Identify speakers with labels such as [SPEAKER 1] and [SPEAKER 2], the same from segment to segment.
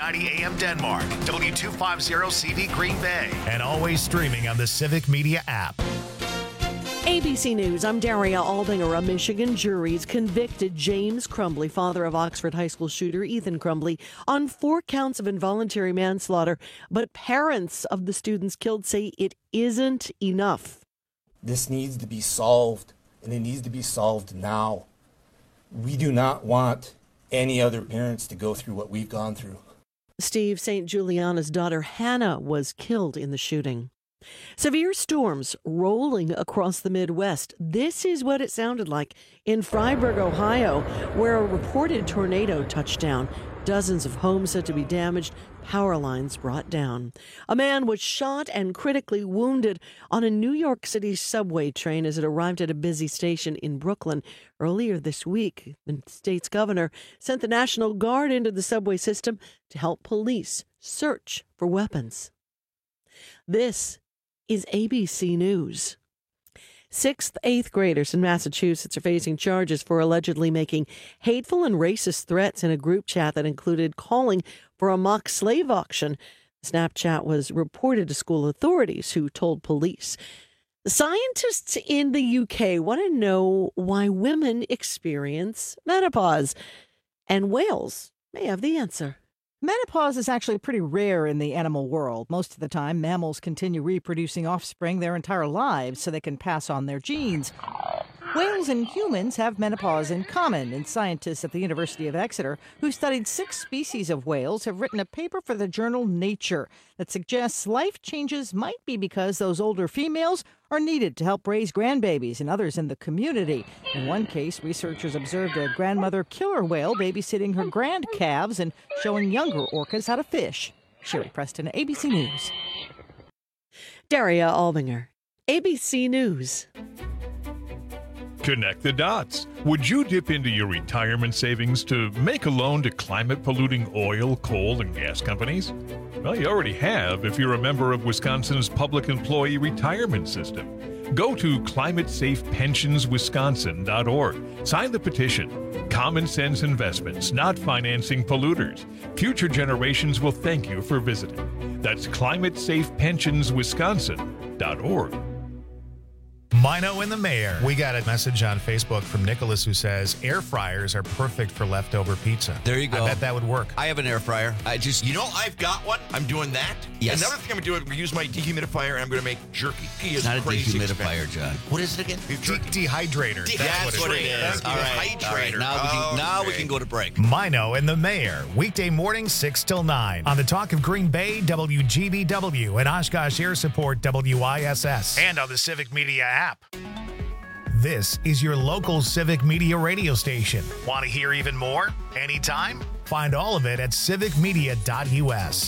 [SPEAKER 1] 1290 AM Denmark, W250 CV Green Bay, and always streaming on the Civic Media app.
[SPEAKER 2] ABC News, I'm Daria Aldinger. A Michigan jury's convicted James Crumbley, father of Oxford High School shooter Ethan Crumbley, on 4 counts of involuntary manslaughter. But parents of the students killed say it isn't enough.
[SPEAKER 3] This needs to be solved, and it needs to be solved now. We do not want any other parents to go through what we've gone through.
[SPEAKER 2] Steve St. Juliana's daughter Hannah was killed in the shooting. Severe storms rolling across the Midwest. This is what it sounded like in Freiburg, Ohio, where a reported tornado touched down. Dozens of homes said to be damaged, power lines brought down. A man was shot and critically wounded on a New York City subway train as it arrived at a busy station in Brooklyn. Earlier this week, the state's governor sent the National Guard into the subway system to help police search for weapons. This is ABC News. 6th, 8th graders in Massachusetts are facing charges for allegedly making hateful and racist threats in a group chat that included calling for a mock slave auction. The Snapchat was reported to school authorities, who told police. The scientists in the UK want to know why women experience menopause, and whales may have the answer.
[SPEAKER 4] Menopause is actually pretty rare in the animal world. Most of the time, mammals continue reproducing offspring their entire lives so they can pass on their genes. Whales and humans have menopause in common, and scientists at the University of Exeter, who studied 6 species of whales, have written a paper for the journal Nature that suggests life changes might be because those older females are needed to help raise grandbabies and others in the community. In one case, researchers observed a grandmother killer whale babysitting her grand calves and showing younger orcas how to fish. Sherry Preston, ABC News.
[SPEAKER 2] Daria Aldinger, ABC News.
[SPEAKER 5] Connect the dots. Would you dip into your retirement savings to make a loan to climate-polluting oil, coal, and gas companies? Well, you already have if you're a member of Wisconsin's public employee retirement system. Go to climatesafepensionswisconsin.org. Sign the petition. Common sense investments, not financing polluters. Future generations will thank you for visiting. That's climatesafepensionswisconsin.org.
[SPEAKER 1] Mino and the Mayor. We got a message on Facebook from Nicholas who says air fryers are perfect for leftover pizza.
[SPEAKER 6] There you go.
[SPEAKER 1] I bet that would work.
[SPEAKER 6] I have an air fryer.
[SPEAKER 7] I've got one. I'm doing that.
[SPEAKER 6] Yes.
[SPEAKER 7] Another thing I'm going to do is use my dehumidifier, and I'm going to make jerky.
[SPEAKER 6] It's not a dehumidifier, John. What is it again?
[SPEAKER 1] Dehydrator.
[SPEAKER 7] That's what it is.
[SPEAKER 6] All right. Now we can go to break.
[SPEAKER 1] Mino and the Mayor. Weekday morning, 6 till 9. On the Talk of Green Bay, WGBW, and Oshkosh Air Support, WISS. And on the Civic Media app. This is your local Civic Media radio station. Want to hear even more? Anytime? Find all of it at civicmedia.us.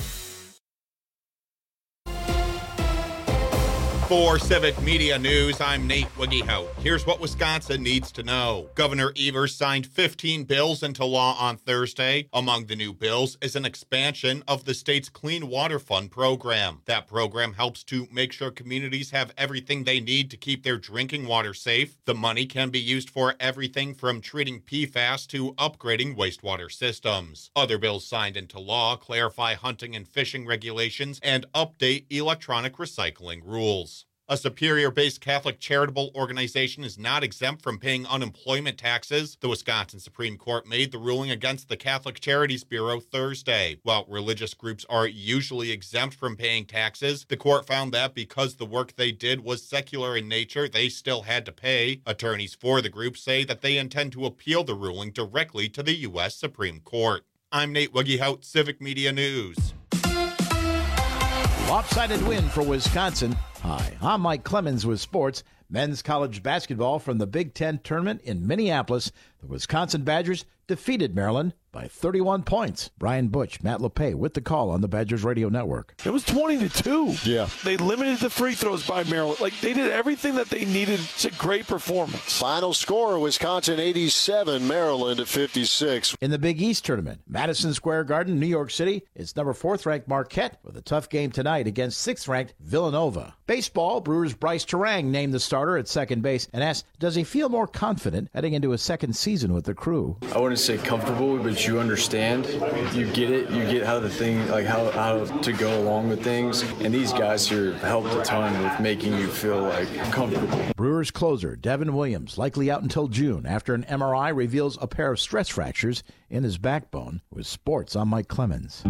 [SPEAKER 8] For Civic Media News, I'm Nate Wiggyhout. Here's what Wisconsin needs to know. Governor Evers signed 15 bills into law on Thursday. Among the new bills is an expansion of the state's Clean Water Fund program. That program helps to make sure communities have everything they need to keep their drinking water safe. The money can be used for everything from treating PFAS to upgrading wastewater systems. Other bills signed into law clarify hunting and fishing regulations and update electronic recycling rules. A Superior-based Catholic charitable organization is not exempt from paying unemployment taxes. The Wisconsin Supreme Court made the ruling against the Catholic Charities Bureau Thursday. While religious groups are usually exempt from paying taxes, the court found that because the work they did was secular in nature, they still had to pay. Attorneys for the group say that they intend to appeal the ruling directly to the U.S. Supreme Court. I'm Nate Wiggyhout, Civic Media News.
[SPEAKER 9] Lopsided win for Wisconsin. Hi, I'm Mike Clemens with sports. Men's college basketball from the Big Ten tournament in Minneapolis. The Wisconsin Badgers defeated Maryland by 31 points. Brian Butch, Matt LePay with the call on the Badgers Radio Network.
[SPEAKER 10] It was 20-2.
[SPEAKER 9] Yeah.
[SPEAKER 10] They limited the free throws by Maryland. They did everything that they needed. It's a great performance.
[SPEAKER 11] Final score, Wisconsin 87, Maryland 56.
[SPEAKER 9] In the Big East tournament, Madison Square Garden, New York City, it's number 4th-ranked Marquette with a tough game tonight against 6th-ranked Villanova. Baseball, Brewers' Bryce Terang named the starter at second base and asked, does he feel more confident heading into his second season with the Crew?
[SPEAKER 12] I wouldn't say comfortable. We've been that you understand. You get it. You get how the thing, like how to go along with things. And these guys here helped a ton with making you feel like comfortable.
[SPEAKER 9] Brewers closer Devin Williams likely out until June after an MRI reveals a pair of stress fractures in his backbone. With sports, I'm Mike Clemens.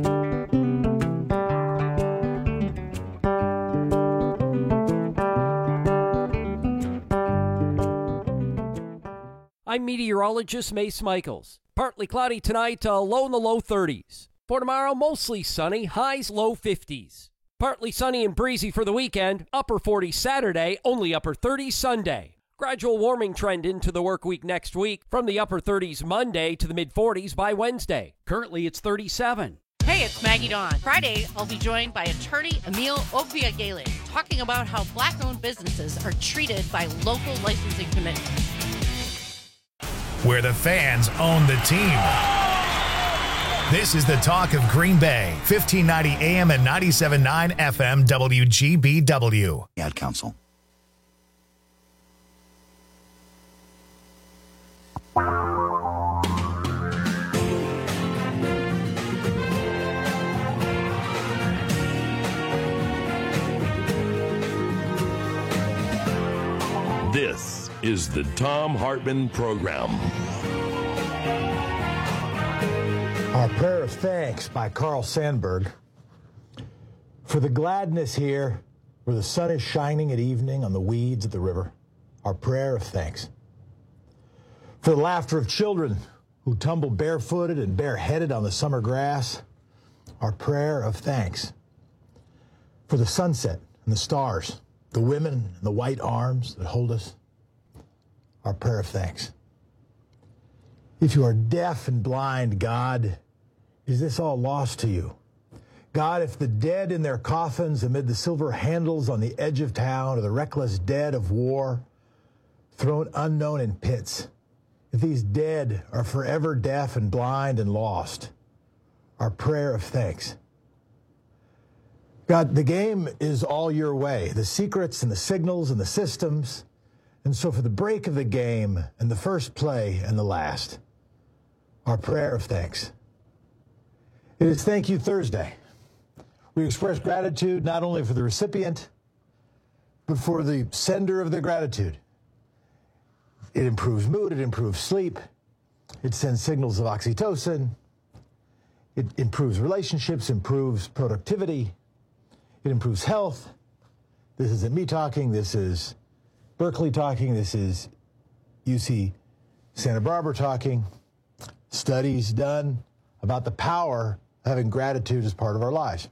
[SPEAKER 13] I'm meteorologist Mace Michaels. Partly cloudy tonight, low in the low 30s. For tomorrow, mostly sunny, highs low 50s. Partly sunny and breezy for the weekend, upper 40s Saturday, only upper 30s Sunday. Gradual warming trend into the work week next week, from the upper 30s Monday to the mid 40s by Wednesday. Currently, it's 37.
[SPEAKER 14] Hey, it's Maggie Dawn. Friday, I'll be joined by attorney Emil Obiagele, talking about how Black-owned businesses are treated by local licensing committees.
[SPEAKER 1] Where the fans own the team. This is the talk of Green Bay, 1590 AM and 97.9 FM WGBW.
[SPEAKER 15] Ad Council.
[SPEAKER 16] This is the Thom Hartmann Program.
[SPEAKER 17] Our prayer of thanks by Carl Sandburg. For the gladness here, where the sun is shining at evening on the weeds at the river. Our prayer of thanks. For the laughter of children who tumble barefooted and bareheaded on the summer grass. Our prayer of thanks. For the sunset and the stars, the women and the white arms that hold us. Our prayer of thanks. If you are deaf and blind, God, is this all lost to you? God, if the dead in their coffins amid the silver handles on the edge of town, or the reckless dead of war, thrown unknown in pits, if these dead are forever deaf and blind and lost, our prayer of thanks. God, the game is all your way, the secrets and the signals and the systems. And so for the break of the game and the first play and the last, our prayer of thanks. It is Thank You Thursday. We express gratitude not only for the recipient, but for the sender of the gratitude. It improves mood, it improves sleep, it sends signals of oxytocin, it improves relationships, improves productivity, it improves health. This isn't me talking, this is Berkeley talking, this is UC Santa Barbara talking. Studies done about the power of having gratitude as part of our lives.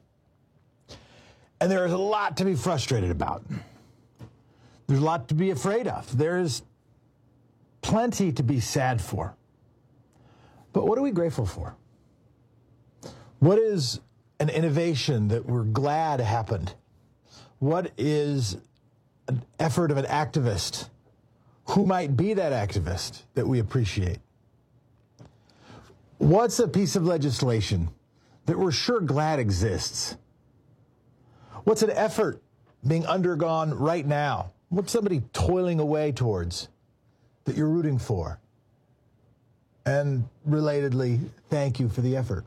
[SPEAKER 17] And there is a lot to be frustrated about. There's a lot to be afraid of. There's plenty to be sad for. But what are we grateful for? What is an innovation that we're glad happened? What is an effort of an activist? Who might be that activist that we appreciate? What's a piece of legislation that we're sure glad exists? What's an effort being undergone right now? What's somebody toiling away towards that you're rooting for? And relatedly, thank you for the effort.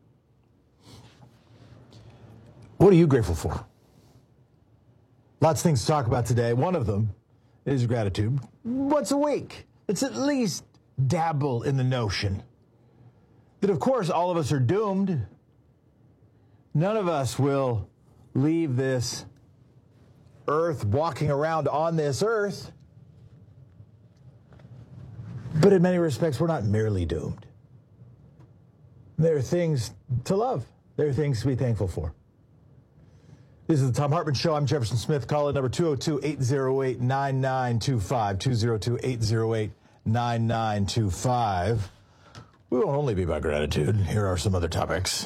[SPEAKER 17] What are you grateful for? Lots of things to talk about today. One of them is gratitude. Once a week, let's at least dabble in the notion that, of course, all of us are doomed. None of us will leave this earth, walking around on this earth. But in many respects, we're not merely doomed. There are things to love. There are things to be thankful for. This is the Thom Hartmann Show. I'm Jefferson Smith. Call it number 202-808-9925, 202-808-9925. We won't only be about gratitude. Here are some other topics.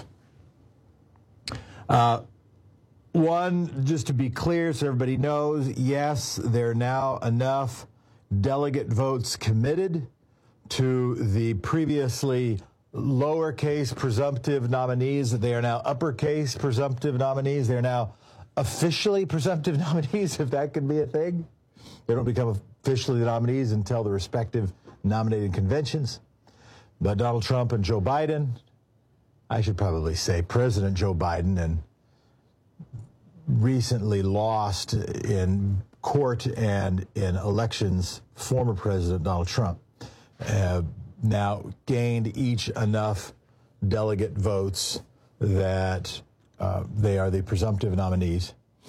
[SPEAKER 17] One, just to be clear so everybody knows, yes, there are now enough delegate votes committed to the previously lowercase presumptive nominees that they are now uppercase presumptive nominees. They're now officially presumptive nominees, if that can be a thing. They don't become officially the nominees until the respective nominating conventions. But Donald Trump and Joe Biden, I should probably say President Joe Biden, and recently lost in court and in elections former President Donald Trump, now gained each enough delegate votes that they are the presumptive nominees.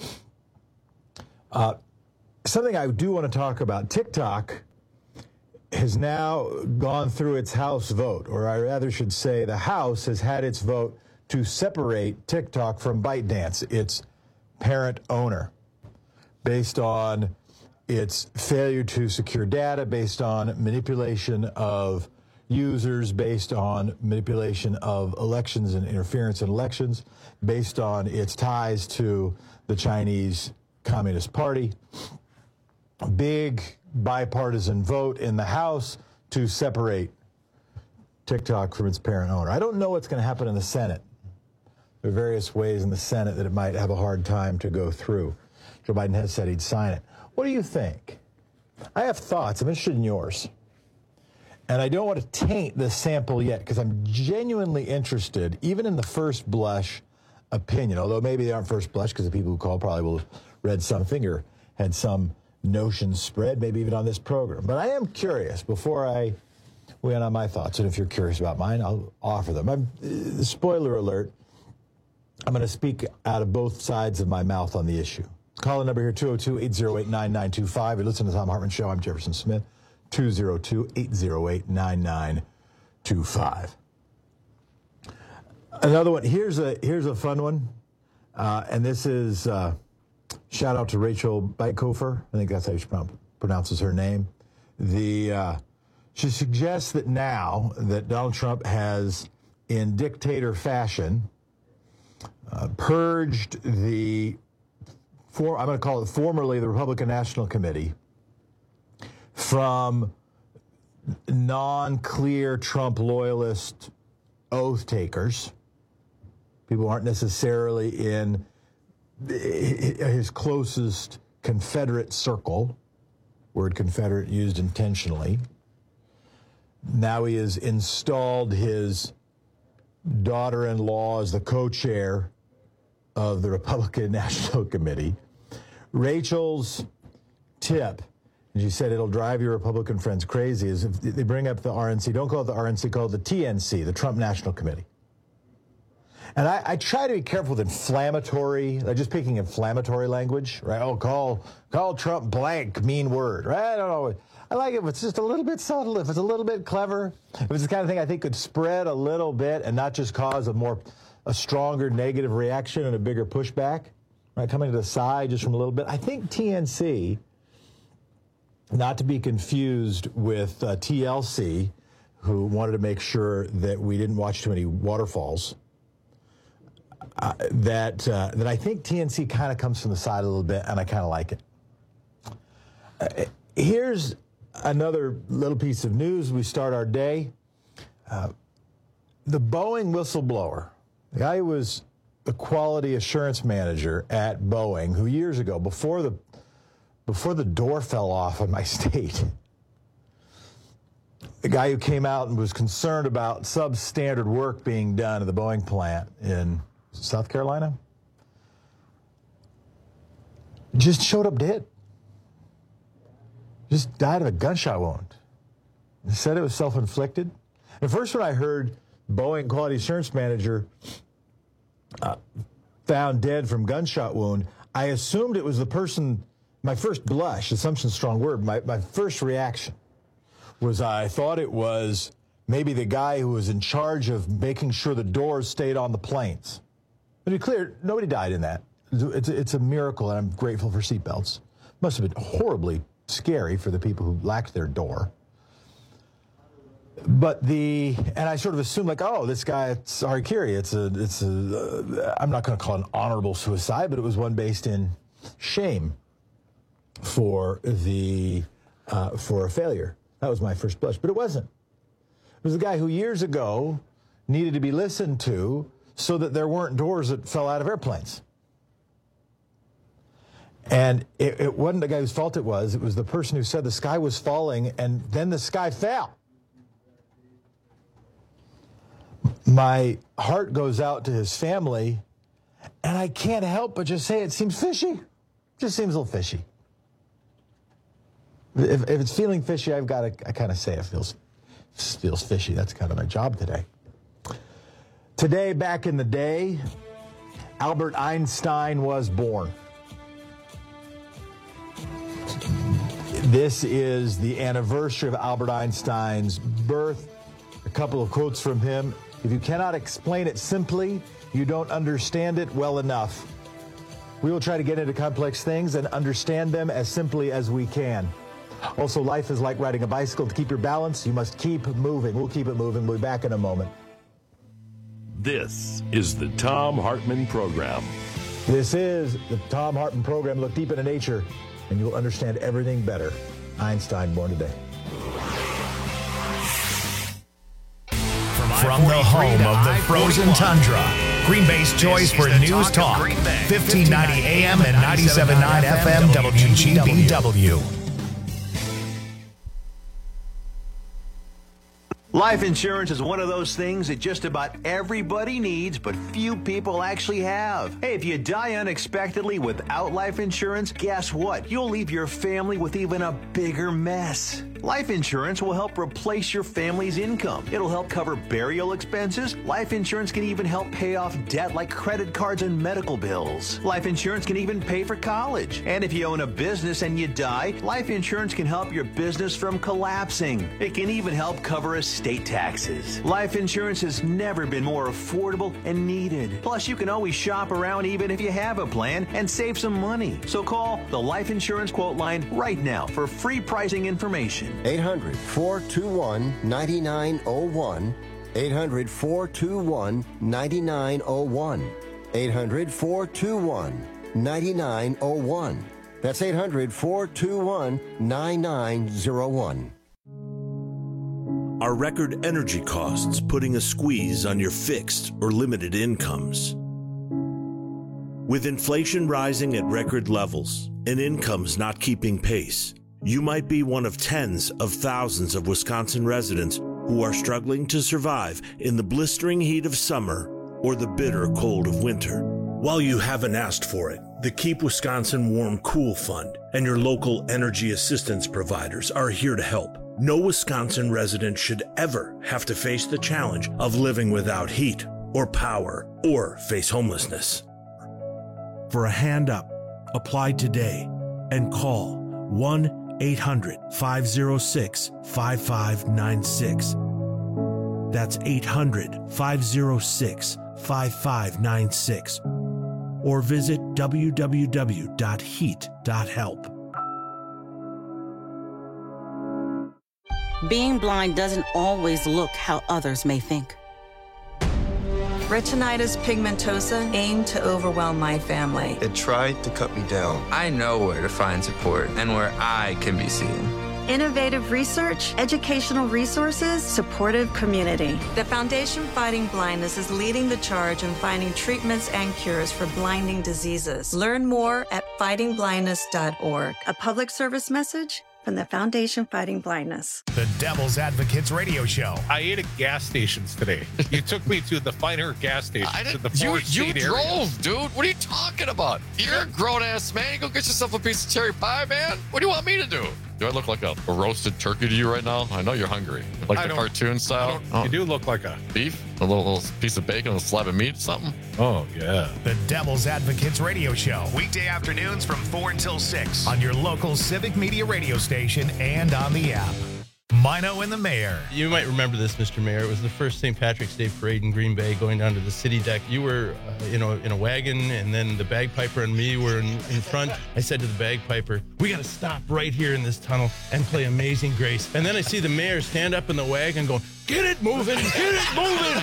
[SPEAKER 17] Something I do want to talk about, TikTok has now gone through its House vote, or I rather should say the House has had its vote to separate TikTok from ByteDance, its parent owner, based on its failure to secure data, based on manipulation of users, based on manipulation of elections and interference in elections, based on its ties to the Chinese Communist Party. A big bipartisan vote in the House to separate TikTok from its parent owner. I don't know what's going to happen in the Senate. There are various ways in the Senate that it might have a hard time to go through. Joe Biden has said he'd sign it. What do you think? I have thoughts. I'm interested in yours. And I don't want to taint this sample yet because I'm genuinely interested, even in the first blush opinion, although maybe they aren't first blush because the people who call probably will have read something or had some notion spread, maybe even on this program. But I am curious before I weigh in on my thoughts, and if you're curious about mine, I'll offer them. Spoiler alert, I'm going to speak out of both sides of my mouth on the issue. Call the number here, 202-808-9925. You're listening to the Thom Hartmann Show. I'm Jefferson Smith, 202-808-9925. Another one. Here's a fun one, and this is shout out to Rachel Bytkofer. I think that's how she pronounces her name. She suggests that now that Donald Trump has, in dictator fashion, purged I'm going to call it formerly the Republican National Committee, from non-clear Trump loyalist oath takers, people who aren't necessarily in his closest Confederate circle, word Confederate used intentionally. Now he has installed his daughter-in-law as the co-chair of the Republican National Committee. Rachel's tip, and she said it'll drive your Republican friends crazy, is if they bring up the RNC, don't call it the RNC, call it the TNC, the Trump National Committee. And I try to be careful with inflammatory, just picking inflammatory language, right? Oh, call Trump blank, mean word, right? I don't know. I like it if it's just a little bit subtle, if it's a little bit clever, if it's the kind of thing I think could spread a little bit and not just cause a stronger negative reaction and a bigger pushback, right? Coming to the side just from a little bit. I think TNC, not to be confused with TLC, who wanted to make sure that we didn't watch too many waterfalls, that I think TNC kind of comes from the side a little bit, and I kind of like it. Here's another little piece of news. We start our day. The Boeing whistleblower, the guy who was the quality assurance manager at Boeing, who years ago, before the door fell off in my state, the guy who came out and was concerned about substandard work being done at the Boeing plant in South Carolina, just showed up dead. Just died of a gunshot wound. They said it was self-inflicted. At first, when I heard Boeing quality assurance manager found dead from gunshot wound, I assumed it was the person. My first blush, assumption's a strong word, my first reaction was I thought it was maybe the guy who was in charge of making sure the doors stayed on the planes. To be clear, nobody died in that. It's a miracle, and I'm grateful for seatbelts. Must have been horribly scary for the people who lacked their door. But and I sort of assumed, like, oh, this guy, it's harikiri. I'm not going to call it an honorable suicide, but it was one based in shame for a failure. That was my first blush, but it wasn't. It was a guy who years ago needed to be listened to so that there weren't doors that fell out of airplanes. And it wasn't the guy whose fault it was the person who said the sky was falling and then the sky fell. My heart goes out to his family, and I can't help but just say it seems fishy. Just seems a little fishy. If it's feeling fishy, I kind of say it feels fishy. That's kind of my job today. Today, back in the day, Albert Einstein was born. This is the anniversary of Albert Einstein's birth. A couple of quotes from him. If you cannot explain it simply, you don't understand it well enough. We will try to get into complex things and understand them as simply as we can. Also, life is like riding a bicycle. To keep your balance, you must keep moving. We'll keep it moving. We'll be back in a moment.
[SPEAKER 16] This is the Thom Hartmann Program.
[SPEAKER 17] This is the Thom Hartmann Program. Look deep into nature, and you'll understand everything better. Einstein born today.
[SPEAKER 1] From the home of the frozen tundra, Green Bay's choice for News Talk, 1590 AM and 97.9 FM WGBW.
[SPEAKER 15] Life insurance is one of those things that just about everybody needs, but few people actually have. Hey, if you die unexpectedly without life insurance, guess what? You'll leave your family with even a bigger mess. Life insurance will help replace your family's income. It'll help cover burial expenses. Life insurance can even help pay off debt like credit cards and medical bills. Life insurance can even pay for college. And if you own a business and you die, life insurance can help your business from collapsing. It can even help cover estate taxes. Life insurance has never been more affordable and needed. Plus, you can always shop around even if you have a plan and save some money. So call the Life Insurance Quote Line right now for free pricing information.
[SPEAKER 18] 800-421-9901. 800-421-9901. 800-421-9901. That's 800-421-9901.
[SPEAKER 19] Are record energy costs putting a squeeze on your fixed or limited incomes? With inflation rising at record levels and incomes not keeping pace, you might be one of tens of thousands of Wisconsin residents who are struggling to survive in the blistering heat of summer or the bitter cold of winter. While you haven't asked for it, the Keep Wisconsin Warm Cool Fund and your local energy assistance providers are here to help. No Wisconsin resident should ever have to face the challenge of living without heat or power or face homelessness. For a hand up, apply today and call 1-800-506-5596. That's 800-506-5596. Or visit www.heat.help.
[SPEAKER 20] Being blind doesn't always look how others may think.
[SPEAKER 21] Retinitis pigmentosa aimed to overwhelm my family.
[SPEAKER 22] It tried to cut me down. I know where to find support and where I can be seen.
[SPEAKER 21] Innovative research, educational resources, supportive community.
[SPEAKER 23] The Foundation Fighting Blindness is leading the charge in finding treatments and cures for blinding diseases.
[SPEAKER 21] Learn more at fightingblindness.org. A public service message from the Foundation Fighting Blindness.
[SPEAKER 1] The Devil's Advocates Radio Show.
[SPEAKER 24] I ate at gas stations today. You took me to the finer gas station.
[SPEAKER 25] You drove, dude. What are you talking about? You're a grown-ass man. You go get yourself a piece of cherry pie, man. What do you want me to do? Do I look like a roasted turkey to you right now? I know you're hungry. Like the cartoon style?
[SPEAKER 24] You do look like a
[SPEAKER 25] beef? A little piece of bacon, a slab of meat, something?
[SPEAKER 24] Oh, yeah.
[SPEAKER 1] The Devil's Advocates Radio Show. Weekday afternoons from 4 until 6 on your local Civic Media radio station and on the app. Mino and the Mayor.
[SPEAKER 26] You might remember this, Mr. Mayor. It was the first St. Patrick's Day parade in Green Bay going down to the city deck. You were in a wagon, and then the bagpiper and me were in front. I said to the bagpiper, we got to stop right here in this tunnel and play Amazing Grace. And then I see the mayor stand up in the wagon going, get it moving, get it moving.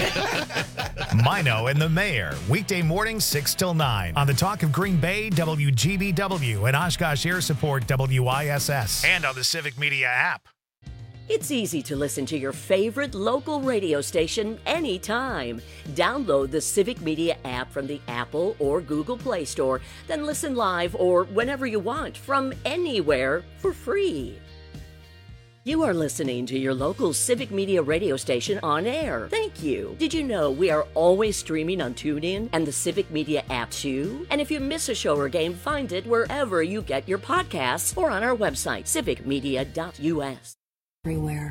[SPEAKER 1] Mino and the Mayor, weekday mornings 6 till 9 on the Talk of Green Bay, WGBW, and Oshkosh Air Support, WISS, and on the Civic Media app.
[SPEAKER 27] It's easy to listen to your favorite local radio station anytime. Download the Civic Media app from the Apple or Google Play Store, then listen live or whenever you want from anywhere for free. You are listening to your local Civic Media radio station on air. Thank you. Did you know we are always streaming on TuneIn and the Civic Media app too? And if you miss a show or game, find it wherever you get your podcasts or on our website, civicmedia.us.
[SPEAKER 2] Everywhere.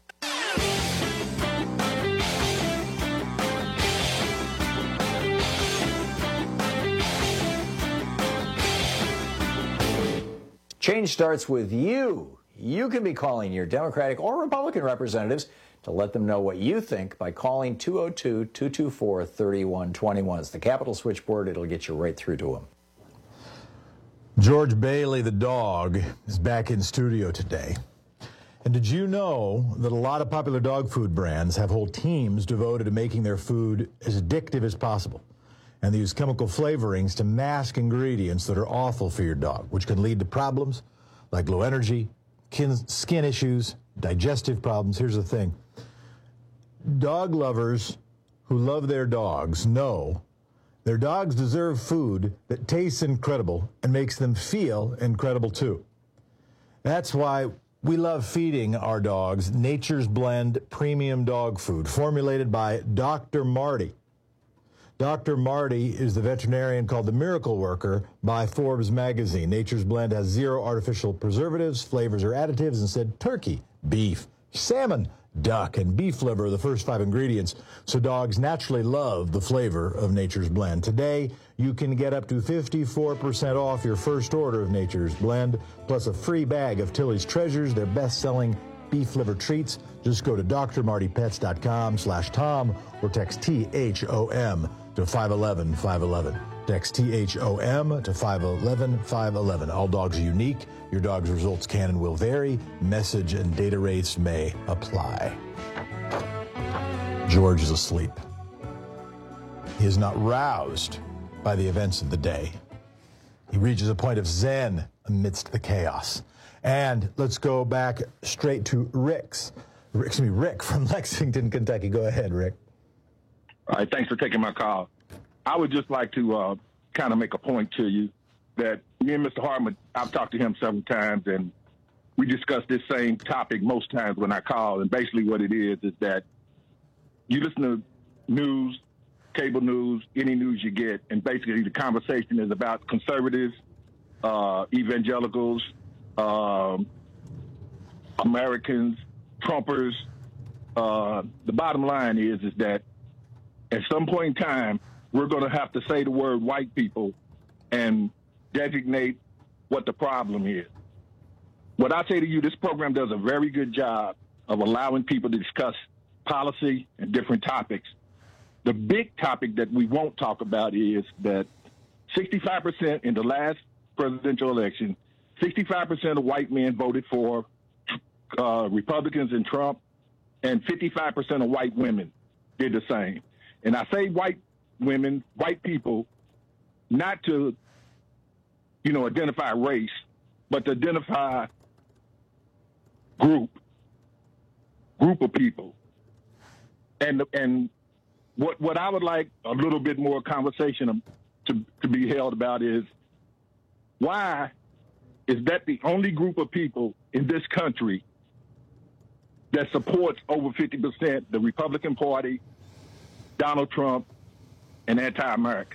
[SPEAKER 3] Change starts with you. You can be calling your Democratic or Republican representatives to let them know what you think by calling 202-224-3121. It's the Capitol switchboard. It'll get you right through to them.
[SPEAKER 17] George Bailey, the dog, is back in studio today. And did you know that a lot of popular dog food brands have whole teams devoted to making their food as addictive as possible? And they use chemical flavorings to mask ingredients that are awful for your dog, which can lead to problems like low energy, skin issues, digestive problems. Here's the thing. Dog lovers who love their dogs know their dogs deserve food that tastes incredible and makes them feel incredible too. That's why we love feeding our dogs Nature's Blend premium dog food formulated by Dr. Marty. Dr. Marty is the veterinarian called the Miracle Worker by Forbes magazine. Nature's Blend has 0 artificial preservatives, flavors, or additives. Instead, turkey, beef, salmon, duck, and beef liver are the first 5 ingredients, so dogs naturally love the flavor of Nature's Blend. Today, you can get up to 54% off your first order of Nature's Blend, plus a free bag of Tilly's Treasures, their best-selling beef liver treats. Just go to drmartypets.com/Tom or text THOM to 511-511. Text THOM to 511-511. All dogs are unique. Your dog's results can and will vary. Message and data rates may apply. George is asleep. He is not roused by the events of the day. He reaches a point of zen amidst the chaos. And let's go back straight to Rick from Lexington, Kentucky. Go ahead, Rick.
[SPEAKER 4] All right, thanks for taking my call. I would just like to kind of make a point to you that me and Mr. Hartman, I've talked to him several times, and we discuss this same topic most times when I call. And basically what it is that you listen to news, cable news, any news you get, and basically the conversation is about conservatives, evangelicals, Americans, Trumpers. The bottom line is that at some point in time, we're going to have to say the word white people and designate what the problem is. What I say to you, this program does a very good job of allowing people to discuss policy and different topics. The big topic that we won't talk about is that 65% in the last presidential election, 65% of white men voted for Republicans and Trump, and 55% of white women did the same. And I say white women, white people, not to, identify race, but to identify group of people. And what I would like a little bit more conversation to be held about is, why is that the only group of people in this country that supports over 50% the Republican Party, Donald Trump, and anti-American?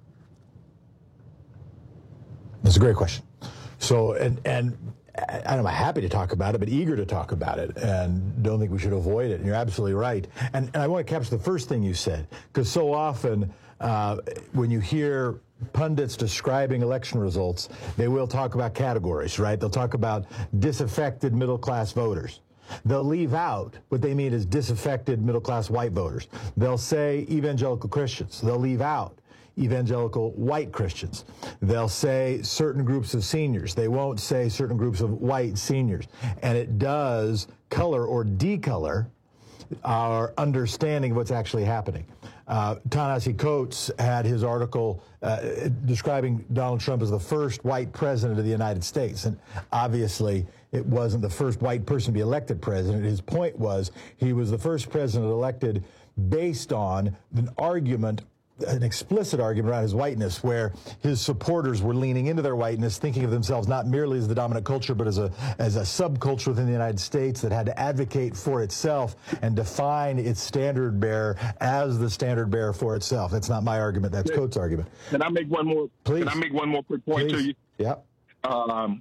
[SPEAKER 17] That's a great question. So, and I'm happy to talk about it, but eager to talk about it, and don't think we should avoid it. And you're absolutely right. And I want to capture the first thing you said, because so often when you hear pundits describing election results, they will talk about categories, right? They'll talk about disaffected middle-class voters. They'll leave out what they mean as disaffected middle-class white voters. They'll say evangelical Christians. They'll leave out evangelical white Christians. They'll say certain groups of seniors. They won't say certain groups of white seniors. And it does color or decolor our understanding of what's actually happening. Ta-Nehisi Coates had his article describing Donald Trump as the first white president of the United States. And obviously, it wasn't the first white person to be elected president. His point was he was the first president elected based on an argument an explicit argument around his whiteness, where his supporters were leaning into their whiteness, thinking of themselves not merely as the dominant culture, but as a subculture within the United States that had to advocate for itself and define its standard bearer as the standard bearer for itself. That's not my argument. That's Coates' argument.
[SPEAKER 4] Can I make one more?
[SPEAKER 17] Please.
[SPEAKER 4] Can I make one more quick point to you?
[SPEAKER 17] Yeah.
[SPEAKER 4] I'm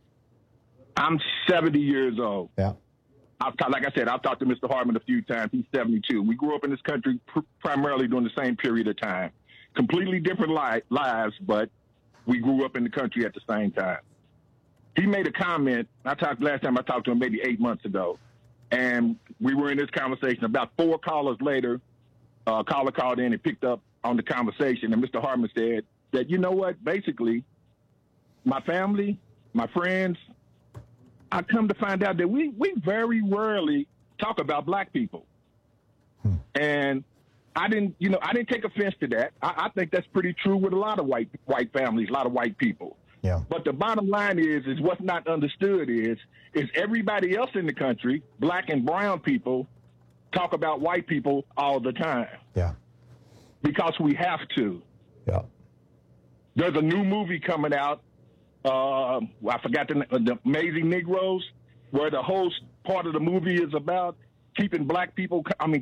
[SPEAKER 4] 70 years old.
[SPEAKER 17] Yeah.
[SPEAKER 4] Like I said, I've talked to Mr. Hardman a few times. He's 72. We grew up in this country primarily during the same period of time. Completely different lives, but we grew up in the country at the same time. He made a comment. Last time I talked to him maybe 8 months ago, and we were in this conversation. About 4 callers later, a caller called in and picked up on the conversation, and Mr. Hardman said that, you know what, basically, my family, my friends, I come to find out that we very rarely talk about black people. And I didn't take offense to that. I think that's pretty true with a lot of white families, a lot of white people.
[SPEAKER 17] Yeah.
[SPEAKER 4] But the bottom line is what's not understood is everybody else in the country, black and brown people, talk about white people all the time.
[SPEAKER 17] Yeah.
[SPEAKER 4] Because we have to.
[SPEAKER 17] Yeah.
[SPEAKER 4] There's a new movie coming out. I forgot the Amazing Negroes, where the whole part of the movie is about keeping white people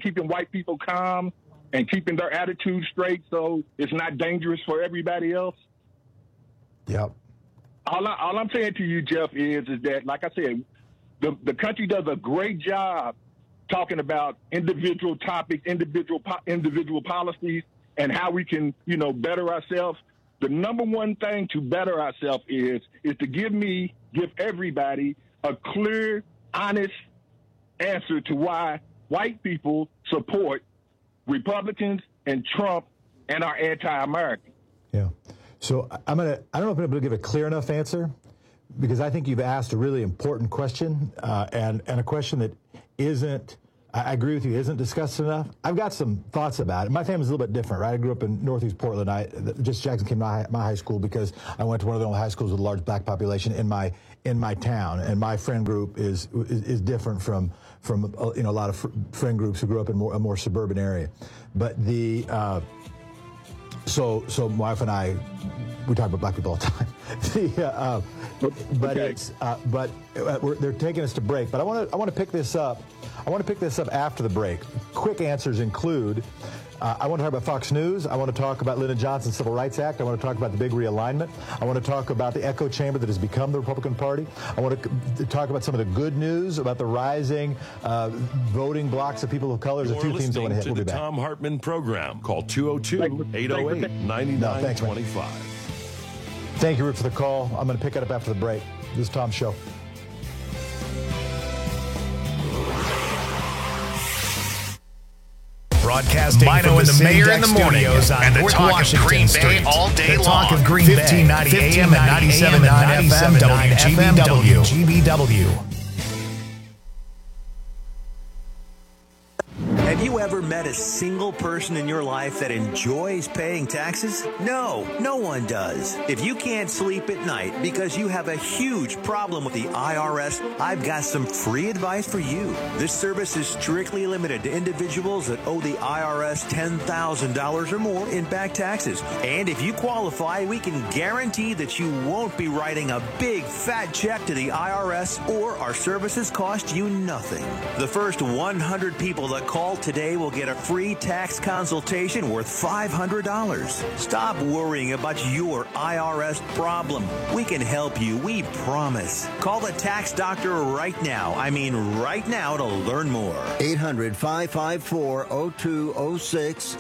[SPEAKER 4] calm and keeping their attitude straight so it's not dangerous for everybody else.
[SPEAKER 17] Yep.
[SPEAKER 4] All I'm saying to you, Jeff, is that, like I said, the country does a great job talking about individual topics, individual policies, and how we can, better ourselves. The number one thing to better ourselves is to give everybody a clear, honest answer to why white people support Republicans and Trump and are anti-American.
[SPEAKER 17] Yeah. So I don't know if I'm able to give a clear enough answer, because I think you've asked a really important question, and a question that isn't, I agree with you, isn't discussed enough. I've got some thoughts about it. My family's a little bit different, right? I grew up in Northeast Portland. Just Jackson came to my high school because I went to one of the only high schools with a large black population in my town, and my friend group is different from a lot of friend groups who grew up in a more suburban area. But so my wife and I, we talk about black people all the time. They're taking us to break. But I want to pick this up. I want to pick this up after the break. Quick answers include, I want to talk about Fox News. I want to talk about Lyndon Johnson's Civil Rights Act. I want to talk about the big realignment. I want to talk about the echo chamber that has become the Republican Party. I want to talk about some of the good news about the rising voting blocks of people of color. There's a few themes I want to hit. We'll be back.
[SPEAKER 16] Tom Hartman program. Call 202-808-9925.
[SPEAKER 17] Thank you, Ruth, for the call. I'm going to pick it up after the break. This is Tom's show.
[SPEAKER 1] Broadcasting Mino and the Mayor in the morning and the North talk Washington of Green Bay all day long. The talk of Green Bay. 1590 AM and 97.9 FM WGBW.
[SPEAKER 15] Have you ever met a single person in your life that enjoys paying taxes? No, no one does. If you can't sleep at night because you have a huge problem with the IRS, I've got some free advice for you. This service is strictly limited to individuals that owe the IRS $10,000 or more in back taxes. And if you qualify, we can guarantee that you won't be writing a big fat check to the IRS, or our services cost you nothing. The first 100 people that call today will get a free tax consultation worth $500. Stop worrying about your IRS problem. We can help you, we promise. Call the tax doctor right now. I mean right now, to learn more.
[SPEAKER 18] 800-554-0206.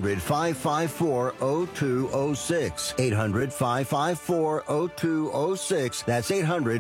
[SPEAKER 18] 800-554-0206. 800-554-0206. That's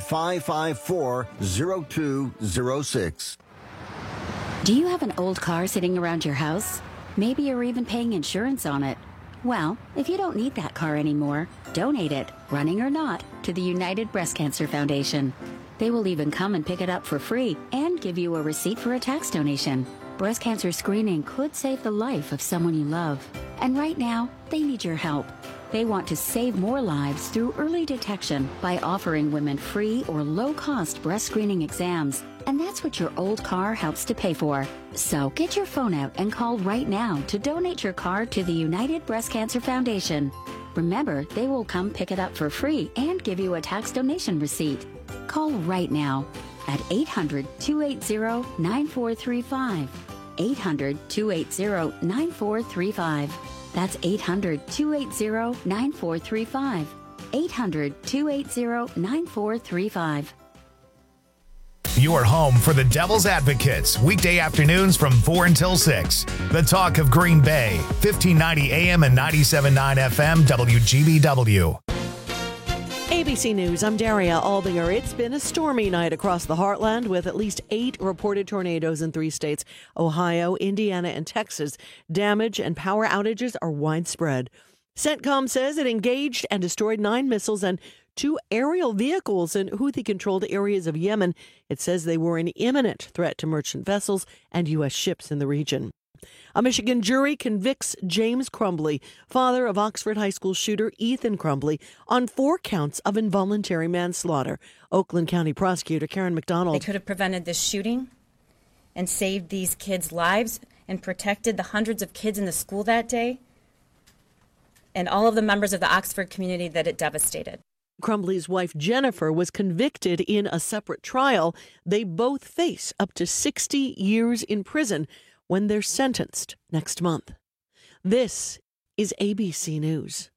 [SPEAKER 18] 800-554-0206.
[SPEAKER 2] Do you have an old car sitting around your house? Maybe you're even paying insurance on it. Well, if you don't need that car anymore, donate it, running or not, to the United Breast Cancer Foundation. They will even come and pick it up for free and give you a receipt for a tax donation. Breast cancer screening could save the life of someone you love. And right now, they need your help. They want to save more lives through early detection by offering women free or low-cost breast screening exams. And that's what your old car helps to pay for. So get your phone out and call right now to donate your car to the United Breast Cancer Foundation. Remember, they will come pick it up for free and give you a tax donation receipt. Call right now at 800-280-9435. 800-280-9435. That's 800-280-9435. 800-280-9435.
[SPEAKER 1] Your home for the Devil's Advocates, weekday afternoons from 4 until 6. The Talk of Green Bay, 1590 AM and 97.9 FM, WGBW.
[SPEAKER 5] ABC News, I'm Daria Albinger. It's been a stormy night across the heartland with at least 8 reported tornadoes in 3 states, Ohio, Indiana, and Texas. Damage and power outages are widespread. CENTCOM says it engaged and destroyed 9 missiles and 2 aerial vehicles in Houthi-controlled areas of Yemen. It says they were an imminent threat to merchant vessels and U.S. ships in the region. A Michigan jury convicts James Crumbley, father of Oxford High School shooter Ethan Crumbley, on 4 counts of involuntary manslaughter. Oakland County prosecutor Karen McDonald.
[SPEAKER 6] They could have prevented this shooting and saved these kids' lives and protected the hundreds of kids in the school that day and all of the members of the Oxford community that it devastated.
[SPEAKER 5] Crumbley's wife, Jennifer, was convicted in a separate trial. They both face up to 60 years in prison when they're sentenced next month. This is ABC News.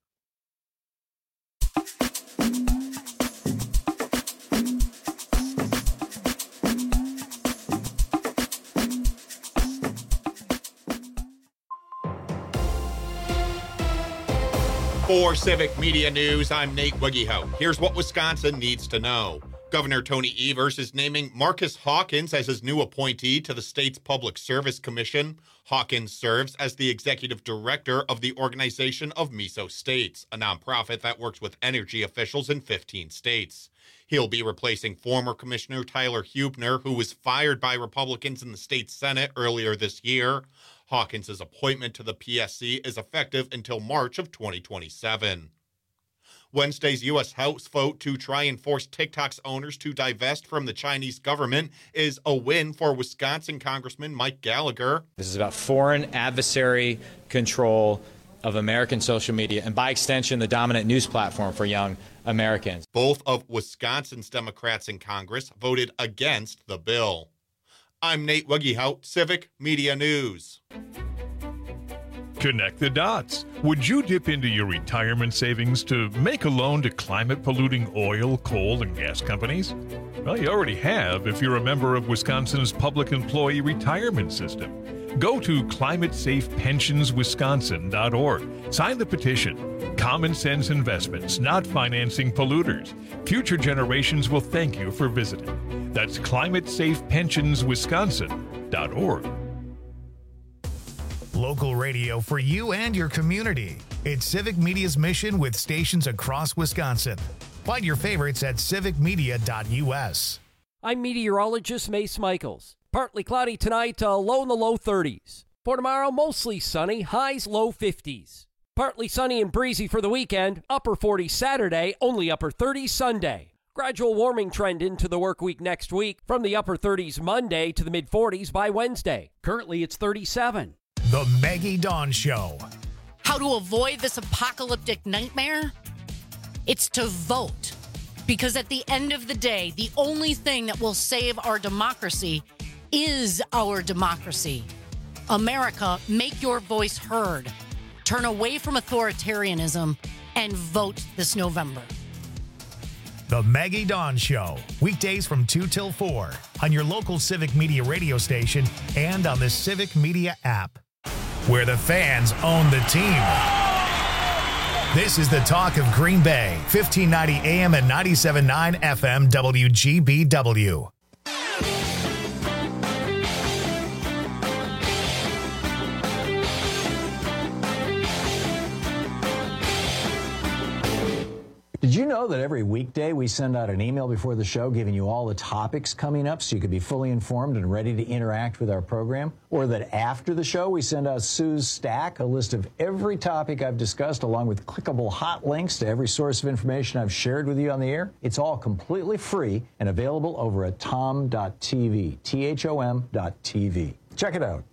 [SPEAKER 7] For Civic Media News, I'm Nate Wiggyhout. Here's what Wisconsin needs to know. Governor Tony Evers is naming Marcus Hawkins as his new appointee to the state's Public Service Commission. Hawkins serves as the executive director of the Organization of Meso States, a nonprofit that works with energy officials in 15 states. He'll be replacing former Commissioner Tyler Huebner, who was fired by Republicans in the state Senate earlier this year. Hawkins' appointment to the PSC is effective until March of 2027. Wednesday's U.S. House vote to try and force TikTok's owners to divest from the Chinese government is a win for Wisconsin Congressman Mike Gallagher.
[SPEAKER 8] This is about foreign adversary control of American social media and, by extension, the dominant news platform for young Americans.
[SPEAKER 7] Both of Wisconsin's Democrats in Congress voted against the bill. I'm Nate Wiggyhout, Civic Media News.
[SPEAKER 10] Connect the dots. Would you dip into your retirement savings to make a loan to climate-polluting oil, coal, and gas companies? Well, you already have if you're a member of Wisconsin's Public Employee Retirement System. Go to climatesafepensionswisconsin.org. Sign the petition. Common sense investments, not financing polluters. Future generations will thank you for visiting. That's climatesafepensionswisconsin.org.
[SPEAKER 1] Local radio for you and your community. It's Civic Media's mission with stations across Wisconsin. Find your favorites at civicmedia.us.
[SPEAKER 13] I'm meteorologist Mace Michaels. Partly cloudy tonight, low in the low 30s. For tomorrow, mostly sunny, highs low 50s. Partly sunny and breezy for the weekend, upper 40s Saturday, only upper 30s Sunday. Gradual warming trend into the work week next week, from the upper 30s Monday to the mid 40s by Wednesday. Currently, it's 37.
[SPEAKER 1] The Maggie Dawn Show.
[SPEAKER 14] How to avoid this apocalyptic nightmare? It's to vote. Because at the end of the day, the only thing that will save our democracy is our democracy. America, make your voice heard. Turn away from authoritarianism and vote this November.
[SPEAKER 1] The Maggie Dawn Show. Weekdays from 2 till 4 on your local Civic Media radio station and on the Civic Media app, where the fans own the team. This is the Talk of Green Bay, 1590 AM and 97.9 FM WGBW.
[SPEAKER 3] Did you know that every weekday we send out an email before the show giving you all the topics coming up so you could be fully informed and ready to interact with our program? Or that after the show we send out Sue's Stack, a list of every topic I've discussed along with clickable hot links to every source of information I've shared with you on the air? It's all completely free and available over at tom.tv, THOM.tv. Check it out.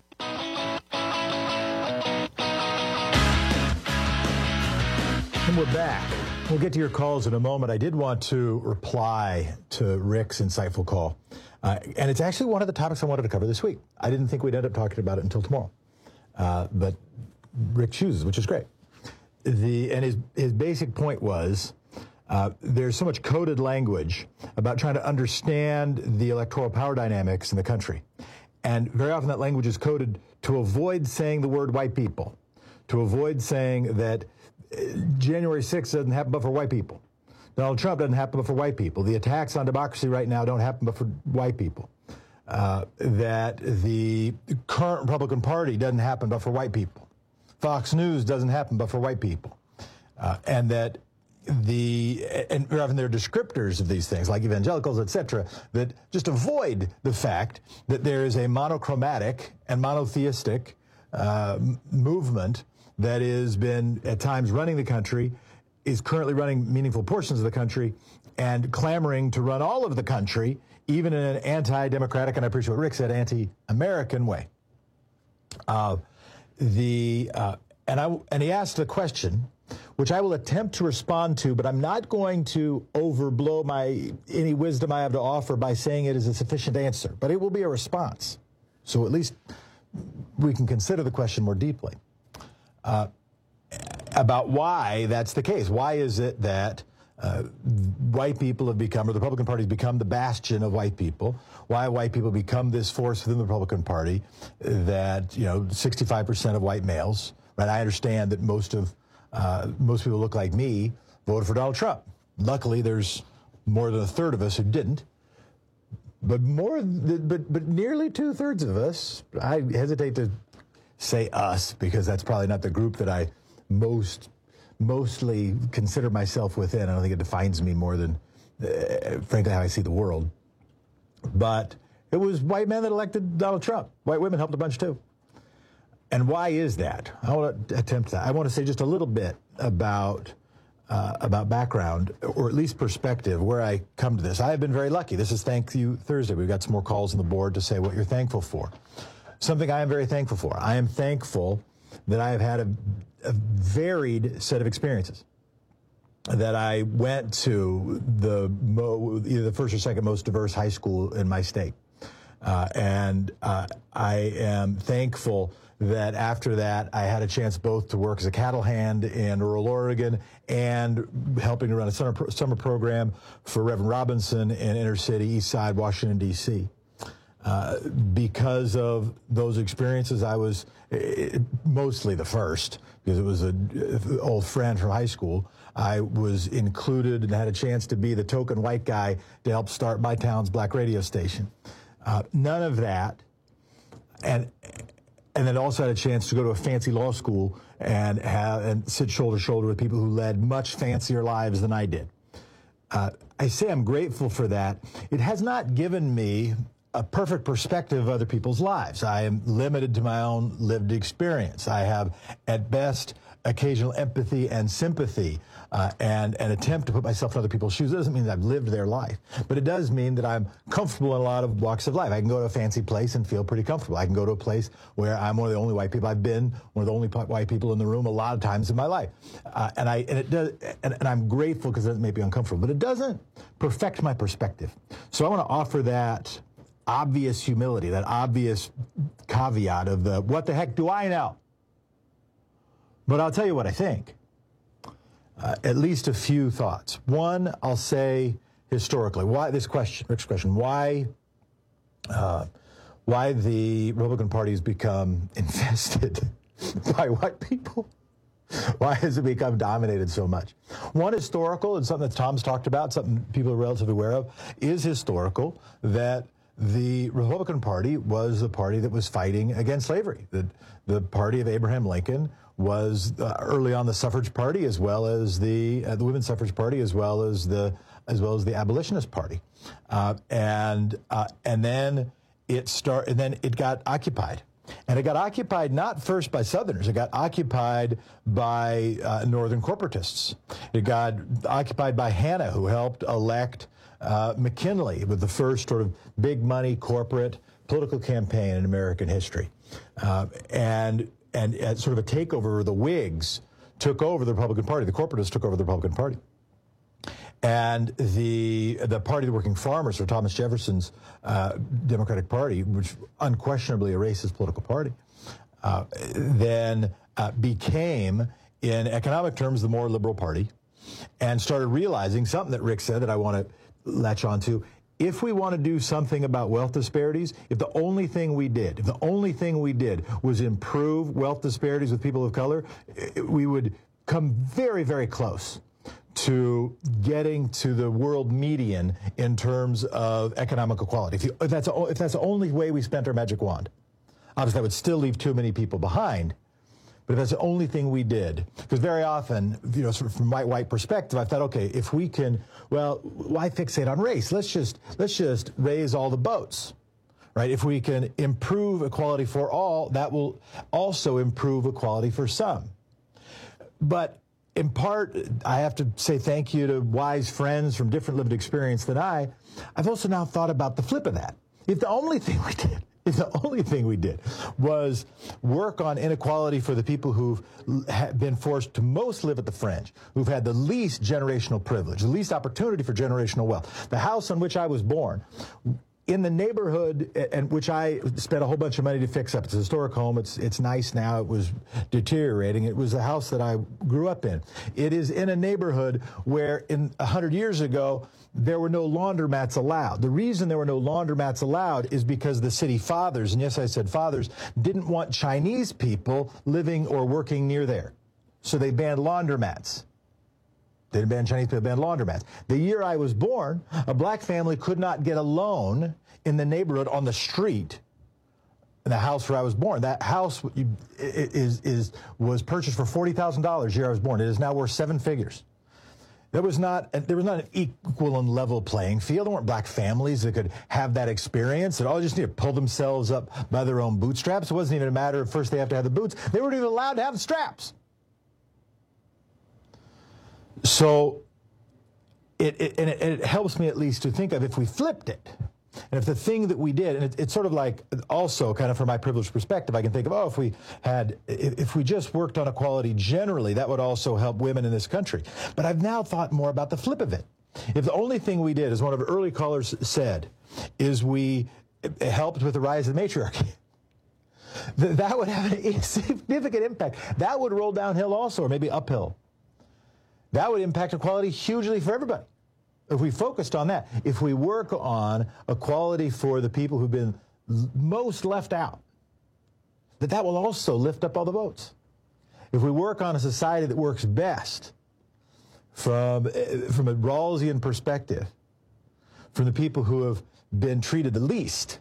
[SPEAKER 17] And we're back. We'll get to your calls in a moment. I did want to reply to Rick's insightful call. And it's actually one of the topics I wanted to cover this week. I didn't think we'd end up talking about it until tomorrow. But Rick chooses, which is great. And his basic point was there's so much coded language about trying to understand the electoral power dynamics in the country. And very often that language is coded to avoid saying the word white people, to avoid saying that January 6th doesn't happen but for white people. Donald Trump doesn't happen but for white people. The attacks on democracy right now don't happen but for white people. That the current Republican Party doesn't happen but for white people. Fox News doesn't happen but for white people. And that and very often there are descriptors of these things, like evangelicals, et cetera, that just avoid the fact that there is a monochromatic and monotheistic movement that has been at times running the country, is currently running meaningful portions of the country, and clamoring to run all of the country, even in an anti-democratic, and I appreciate what Rick said, anti-American way. And he asked the question, which I will attempt to respond to, but I'm not going to overblow any wisdom I have to offer by saying it is a sufficient answer, but it will be a response. So at least we can consider the question more deeply. About why that's the case. Why is it that white people have become, or the Republican Party has become the bastion of white people? Why white people become this force within the Republican Party that, 65% of white males, right? I understand that most people who look like me voted for Donald Trump. Luckily, there's more than a third of us who didn't. But nearly 2/3 of us, I hesitate to say us, because that's probably not the group that I mostly consider myself within. I don't think it defines me more than, frankly, how I see the world. But it was white men that elected Donald Trump. White women helped a bunch too. And why is that? I want to attempt that. I want to say just a little bit about background, or at least perspective, where I come to this. I have been very lucky. This is Thank You Thursday. We've got some more calls on the board to say what you're thankful for. Something I am very thankful for. I am thankful that I have had a varied set of experiences. That I went to either the first or second most diverse high school in my state. And I am thankful that after that, I had a chance both to work as a cattle hand in rural Oregon and helping to run a summer program for Reverend Robinson in inner city East Side, Washington, D.C. Because of those experiences, I was mostly the first, because it was an old friend from high school. I was included and had a chance to be the token white guy to help start my town's black radio station. None of that, and then also had a chance to go to a fancy law school and sit shoulder to shoulder with people who led much fancier lives than I did. I say I'm grateful for that. It has not given me a perfect perspective of other people's lives. I am limited to my own lived experience. I have, at best, occasional empathy and sympathy and an attempt to put myself in other people's shoes. It doesn't mean that I've lived their life, but it does mean that I'm comfortable in a lot of walks of life. I can go to a fancy place and feel pretty comfortable. I can go to a place where I'm one of the only white people. I've been one of the only white people in the room a lot of times in my life. And I'm grateful, because it doesn't make me uncomfortable, but it doesn't perfect my perspective. So I want to offer that obvious humility, that obvious caveat of what the heck do I know? But I'll tell you what I think. At least a few thoughts. One, I'll say historically, why this question, Rick's question, why the Republican Party has become infested by white people? Why has it become dominated so much? One, historical, and something that Tom's talked about, something people are relatively aware of, is historical, that the Republican Party was the party that was fighting against slavery. The party of Abraham Lincoln was early on the suffrage party, as well as the women's suffrage party, as well as the abolitionist party, and then it got occupied. And it got occupied not first by Southerners. It got occupied by Northern corporatists. It got occupied by Hanna, who helped elect McKinley with the first sort of big money corporate political campaign in American history. And sort of a takeover, the Whigs took over the Republican Party. The corporatists took over the Republican Party. And the Party of the Working Farmers, or Thomas Jefferson's Democratic Party, which unquestionably a racist political party, then became, in economic terms, the more liberal party, and started realizing something that Rick said that I want to latch on to. If we want to do something about wealth disparities, if the only thing we did was improve wealth disparities with people of color, we would come very, very close to getting to the world median in terms of economic equality. If that's the only way we spent our magic wand, obviously that would still leave too many people behind. But if that's the only thing we did, because very often, sort of from my white perspective, I thought, okay, if we can, well, why fixate on race? Let's just raise all the boats, right? If we can improve equality for all, that will also improve equality for some. But in part, I have to say thank you to wise friends from different lived experience than I've also now thought about the flip of that. If the only thing we did was work on inequality for the people who've been forced to most live at the fringe, who've had the least generational privilege, the least opportunity for generational wealth. The house on which I was born, in the neighborhood, and which I spent a whole bunch of money to fix up. It's a historic home. It's nice now. It was deteriorating. It was the house that I grew up in. It is in a neighborhood where 100 years ago, there were no laundromats allowed. The reason there were no laundromats allowed is because the city fathers, and yes, I said fathers, didn't want Chinese people living or working near there. So they banned laundromats. They didn't ban Chinese people, they banned laundromats. The year I was born, a black family could not get a loan in the neighborhood on the street in the house where I was born. That house was purchased for $40,000 the year I was born. It is now worth 7 figures. There was not an equal and level playing field. There weren't black families that could have that experience. They all just need to pull themselves up by their own bootstraps. It wasn't even a matter of first they have to have the boots. They weren't even allowed to have the straps. So it helps me at least to think of if we flipped it, and if the thing that we did, and it's sort of like also kind of from my privileged perspective, I can think of, if we just worked on equality generally, that would also help women in this country. But I've now thought more about the flip of it. If the only thing we did, as one of our early callers said, is we helped with the rise of the matriarchy, that would have a significant impact. That would roll downhill also, or maybe uphill. That would impact equality hugely for everybody. If we focused on that, if we work on equality for the people who've been most left out, that will also lift up all the votes. If we work on a society that works best from a Rawlsian perspective, from the people who have been treated the least,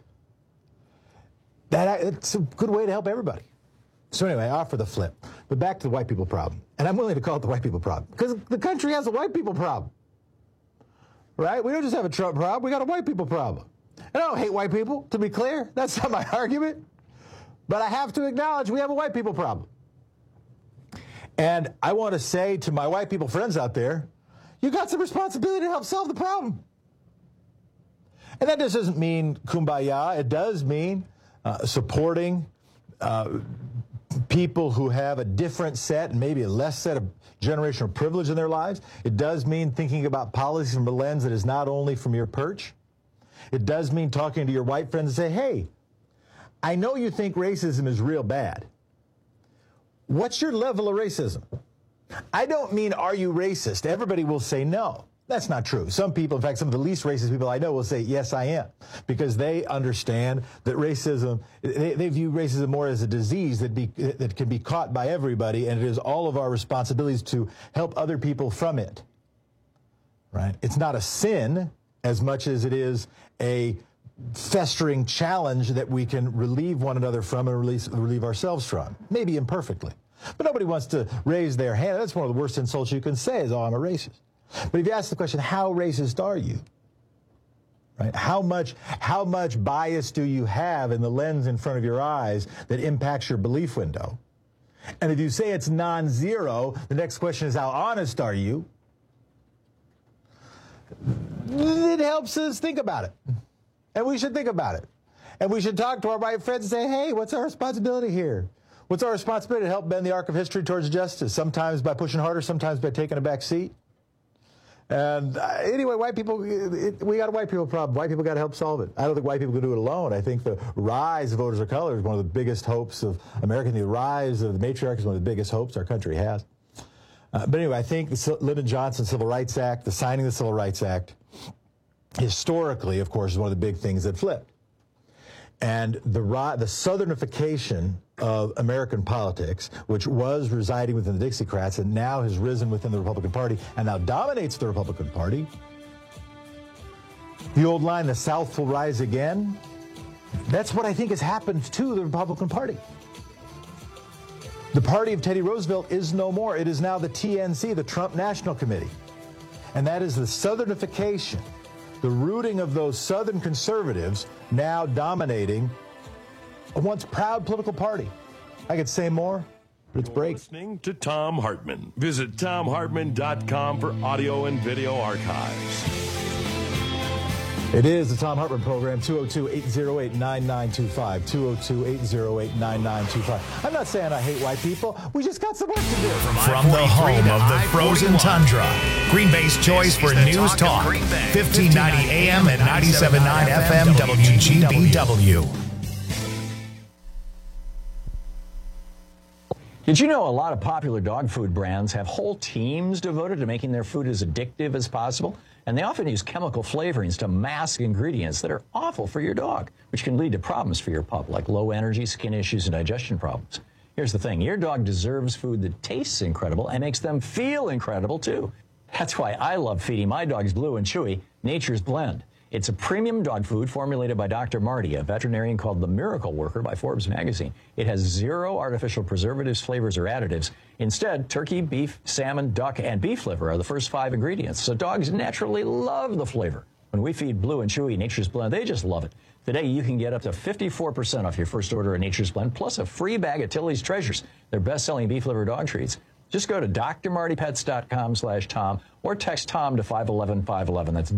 [SPEAKER 17] it's a good way to help everybody. So anyway, I offer the flip. But back to the white people problem. And I'm willing to call it the white people problem, because the country has a white people problem. Right? We don't just have a Trump problem, we got a white people problem. And I don't hate white people, to be clear. That's not my argument. But I have to acknowledge we have a white people problem. And I want to say to my white people friends out there, you got some responsibility to help solve the problem. And that just doesn't mean kumbaya. It does mean supporting people who have a different set and maybe a less set of generational privilege in their lives. It does mean thinking about policies from a lens that is not only from your perch. It does mean talking to your white friends and say, hey, I know you think racism is real bad. What's your level of racism? I don't mean, are you racist? Everybody will say no. That's not true. Some people, in fact, some of the least racist people I know will say, yes, I am, because they understand that racism, they view racism more as a disease that can be caught by everybody, and it is all of our responsibilities to help other people from it, right? It's not a sin as much as it is a festering challenge that we can relieve one another from and relieve ourselves from, maybe imperfectly. But nobody wants to raise their hand. That's one of the worst insults you can say is, oh, I'm a racist. But if you ask the question, how racist are you? Right? How much bias do you have in the lens in front of your eyes that impacts your belief window? And if you say it's non-zero, the next question is, how honest are you? It helps us think about it. And we should think about it. And we should talk to our white friends and say, hey, what's our responsibility here? What's our responsibility to help bend the arc of history towards justice? Sometimes by pushing harder, sometimes by taking a back seat. And anyway, white people, we got a white people problem. White people got to help solve it. I don't think white people can do it alone. I think the rise of voters of color is one of the biggest hopes of America. The rise of the matriarch is one of the biggest hopes our country has. But anyway, I think the Lyndon Johnson Civil Rights Act, the signing of the Civil Rights Act, historically, of course, is one of the big things that flipped. And the Southernification of American politics, which was residing within the Dixiecrats and now has risen within the Republican Party and now dominates the Republican Party. The old line, the South will rise again. That's what I think has happened to the Republican Party. The party of Teddy Roosevelt is no more. It is now the TNC, the Trump National Committee. And that is the Southernification, the rooting of those Southern conservatives now dominating a once proud political party. I could say more, but it's break.
[SPEAKER 16] Listening to Thom Hartmann. Visit ThomHartmann.com for audio and video archives.
[SPEAKER 17] It is the Thom Hartmann Program, 202-808-9925, 202-808-9925. I'm not saying I hate white people. We just got some work to do.
[SPEAKER 1] From the home of the frozen tundra, Green Bay's choice for news talk, 1590 AM and 97.9 FM WGBW.
[SPEAKER 3] Did you know a lot of popular dog food brands have whole teams devoted to making their food as addictive as possible? And they often use chemical flavorings to mask ingredients that are awful for your dog, which can lead to problems for your pup, like low energy, skin issues, and digestion problems. Here's the thing. Your dog deserves food that tastes incredible and makes them feel incredible, too. That's why I love feeding my dogs Blue and Chewy Nature's Blend. It's a premium dog food formulated by Dr. Marty, a veterinarian called the Miracle Worker by Forbes magazine. It has 0 artificial preservatives, flavors, or additives. Instead, turkey, beef, salmon, duck, and beef liver are the first 5 ingredients, so dogs naturally love the flavor. When we feed Blue and Chewy Nature's Blend, they just love it. Today, you can get up to 54% off your first order of Nature's Blend, plus a free bag of Tilly's Treasures, their best-selling beef liver dog treats. Just go to drmartypets.com/Tom or text Tom to 511-511. That's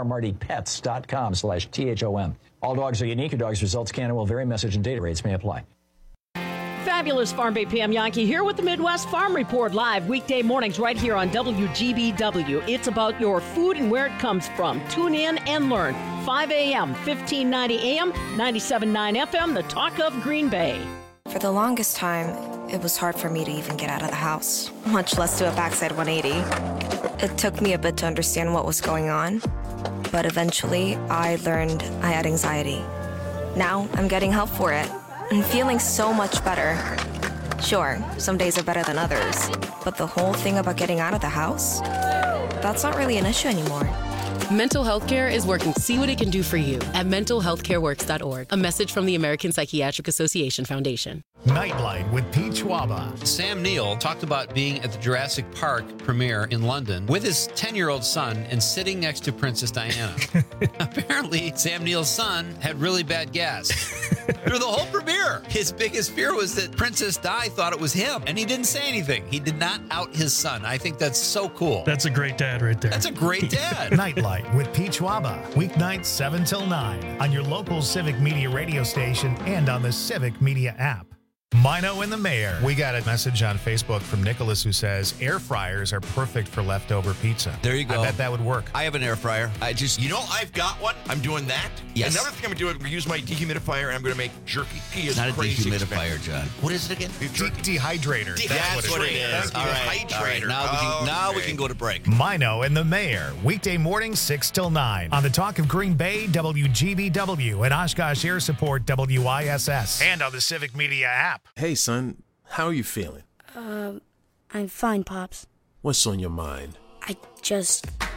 [SPEAKER 3] drmartypets.com/THOM. All dogs are unique. Your dog's results can and will vary. Message and data rates may apply.
[SPEAKER 9] Fabulous Farm Bay Pam Yankee here with the Midwest Farm Report live weekday mornings right here on WGBW. It's about your food and where it comes from. Tune in and learn. 5 a.m., 1590 a.m., 97.9 FM, the talk of Green Bay.
[SPEAKER 11] For the longest time, it was hard for me to even get out of the house, much less do a backside 180. It took me a bit to understand what was going on, but eventually I learned I had anxiety. Now I'm getting help for it and feeling so much better. Sure, some days are better than others, but the whole thing about getting out of the house, that's not really an issue anymore.
[SPEAKER 12] Mental health care is working to see what it can do for you at mentalhealthcareworks.org. A message from the American Psychiatric Association Foundation.
[SPEAKER 1] Nightlight with Pete Schwaba.
[SPEAKER 19] Sam Neill talked about being at the Jurassic Park premiere in London with his 10-year-old son and sitting next to Princess Diana. Apparently, Sam Neill's son had really bad gas through the whole premiere. His biggest fear was that Princess Di thought it was him, and he didn't say anything. He did not out his son. I think that's so cool.
[SPEAKER 20] That's a great dad right there.
[SPEAKER 19] That's a great dad.
[SPEAKER 1] Nightlight with Pete Schwaba. Weeknights 7 till 9 on your local Civic Media radio station and on the Civic Media app. Mino and the Mayor. We got a message on Facebook from Nicholas who says air fryers are perfect for leftover pizza.
[SPEAKER 22] There you go.
[SPEAKER 1] I bet that would work.
[SPEAKER 22] I have an air fryer.
[SPEAKER 23] You know, I've got one. I'm doing that.
[SPEAKER 22] Yes.
[SPEAKER 23] Another thing I'm going to do is use my dehumidifier and I'm going to make jerky.
[SPEAKER 22] It's not a dehumidifier, John. What is it again?
[SPEAKER 1] Dehydrator.
[SPEAKER 22] That's what it is. All right. Now we can go to break.
[SPEAKER 1] Mino and the Mayor. Weekday morning 6 till 9 on the talk of Green Bay, WGBW, and Oshkosh Air Support, WISS, and on the Civic Media app.
[SPEAKER 23] Hey, son, how are you feeling?
[SPEAKER 28] I'm fine, Pops.
[SPEAKER 23] What's on your mind?
[SPEAKER 28] I just